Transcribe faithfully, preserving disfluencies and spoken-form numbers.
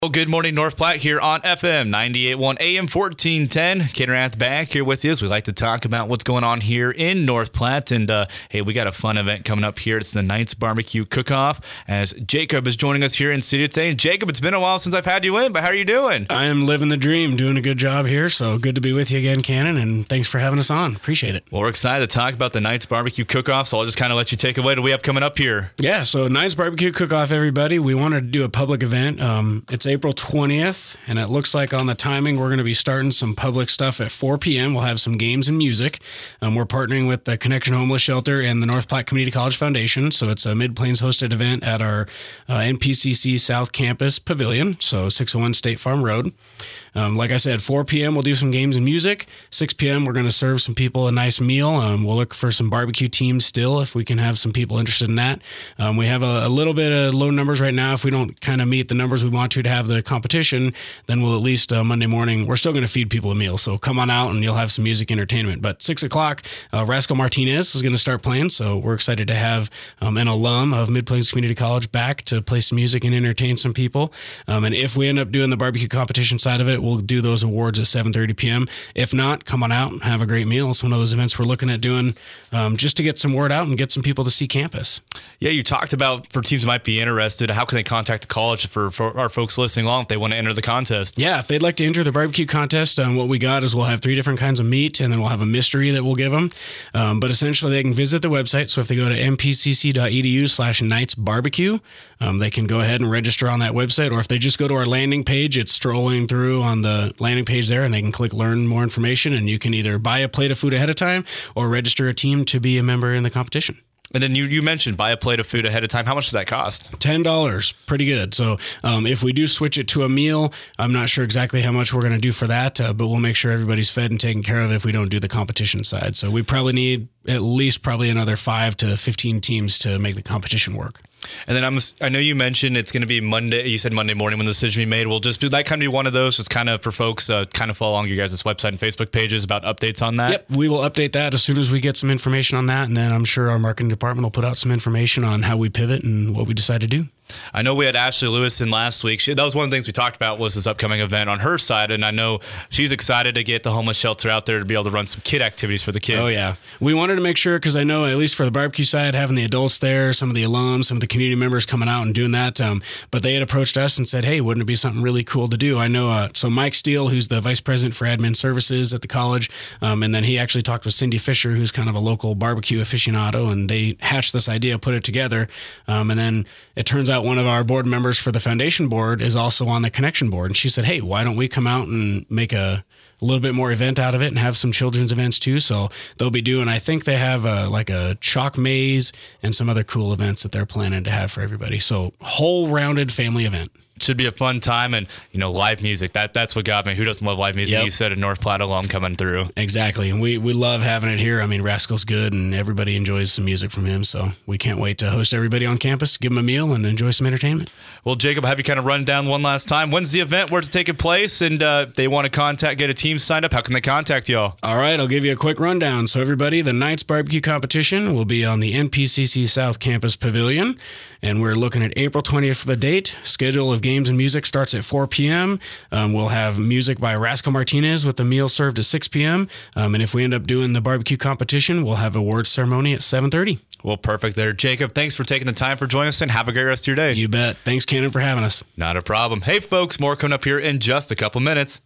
Well, good morning, North Platte, here on F M ninety-eight point one, A M fourteen ten. Ken Rath back here with you as we like to talk about what's going on here in North Platte. And, uh, hey, we got a fun event coming up here. It's the Knights Barbecue Cook-Off, as Jacob is joining us here in studio today. And, Jacob, it's been a while since I've had you in, but how are you doing? I am living the dream, doing a good job here. So good to be with you again, Cannon, and thanks for having us on. Appreciate it. Well, we're excited to talk about the Knights Barbecue Cook-Off, so I'll just kind of let you take away. What do we have coming up here? Yeah, so Knights Barbecue Cook-Off, everybody. We wanted to do a public event. Um, it's April twentieth. And it looks like on the timing, we're going to be starting some public stuff at four p.m. We'll have some games and music. Um, we're partnering with the Connection Homeless Shelter and the North Platte Community College Foundation. So it's a Mid-Plains hosted event at our uh, N P C C South Campus Pavilion, so six oh one State Farm Road. Um, like I said, four p.m. we'll do some games and music. six p.m. we're going to serve some people a nice meal. Um, we'll look for some barbecue teams still if we can have some people interested in that. Um, we have a, a little bit of low numbers right now. If we don't kind of meet the numbers we want to to have the competition, then we'll at least uh, Monday morning, we're still going to feed people a meal. So come on out and you'll have some music entertainment. But six o'clock, uh, Rascal Martinez is going to start playing. So we're excited to have um, an alum of Mid-Plains Community College back to play some music and entertain some people. Um, and if we end up doing the barbecue competition side of it, we'll do those awards at seven thirty p.m. If not, come on out and have a great meal. It's one of those events we're looking at doing um, just to get some word out and get some people to see campus. Yeah, you talked about for teams that might be interested, how can they contact the college for, for our folks listening along if they want to enter the contest? Yeah, if they'd like to enter the barbecue contest, um, what we got is we'll have three different kinds of meat, and then we'll have a mystery that we'll give them. Um, but essentially, they can visit the website. So if they go to npcc.edu slash Knights Barbecue, um, they can go ahead and register on that website. Or if they just go to our landing page, it's strolling through on the landing page there, and they can click learn more information, and you can either buy a plate of food ahead of time or register a team to be a member in the competition. And then you, you mentioned buy a plate of food ahead of time. How much does that cost? ten dollars. Pretty good. So um, if we do switch it to a meal, I'm not sure exactly how much we're going to do for that, uh, but we'll make sure everybody's fed and taken care of if we don't do the competition side. So we probably need at least probably another five to fifteen teams to make the competition work. And then I'm, I know you mentioned it's going to be Monday. You said Monday morning when the decision be made. Will just be that kind of be one of those, just kind of for folks, uh, kind of follow along your guys' website and Facebook pages about updates on that? Yep, we will update that as soon as we get some information on that. And then I'm sure our marketing department will put out some information on how we pivot and what we decide to do. I know we had Ashley Lewis in last week. She, that was one of the things we talked about was this upcoming event on her side, and I know she's excited to get the homeless shelter out there to be able to run some kid activities for the kids. Oh, yeah. We wanted to make sure, because I know at least for the barbecue side, having the adults there, some of the alums, some of the community members coming out and doing that, um, but they had approached us and said, hey, wouldn't it be something really cool to do? I know, uh, so Mike Steele, who's the vice president for admin services at the college, um, and then he actually talked with Cindy Fisher, who's kind of a local barbecue aficionado, and they hatched this idea, put it together, um, and then it turns out one of our board members for the foundation board is also on the connection board. And she said, hey, why don't we come out and make a, a little bit more event out of it and have some children's events too. So they'll be doing, I think they have a, like a chalk maze and some other cool events that they're planning to have for everybody. So whole rounded family event. Should be a fun time, and you know, live music. That that's what got me. Who doesn't love live music? Yep. You said a North Platte alum coming through. Exactly, and we we love having it here. I mean, Rascal's good, and everybody enjoys some music from him. So we can't wait to host everybody on campus, give them a meal, and enjoy some entertainment. Well, Jacob, have you kind of run down one last time? When's the event? Where's it taking place? And uh, if they want to contact, get a team signed up, how can they contact y'all? All right, I'll give you a quick rundown. So everybody, the Knights Barbecue Competition will be on the N P C C South Campus Pavilion, and we're looking at April twentieth for the date. Schedule of games and music starts at four p.m. Um, we'll have music by Rascal Martinez with the meal served at six p.m. Um, and if we end up doing the barbecue competition, we'll have awards ceremony at seven thirty. Well, perfect there. Jacob, thanks for taking the time for joining us, and have a great rest of your day. You bet. Thanks, Cannon, for having us. Not a problem. Hey, folks, more coming up here in just a couple minutes.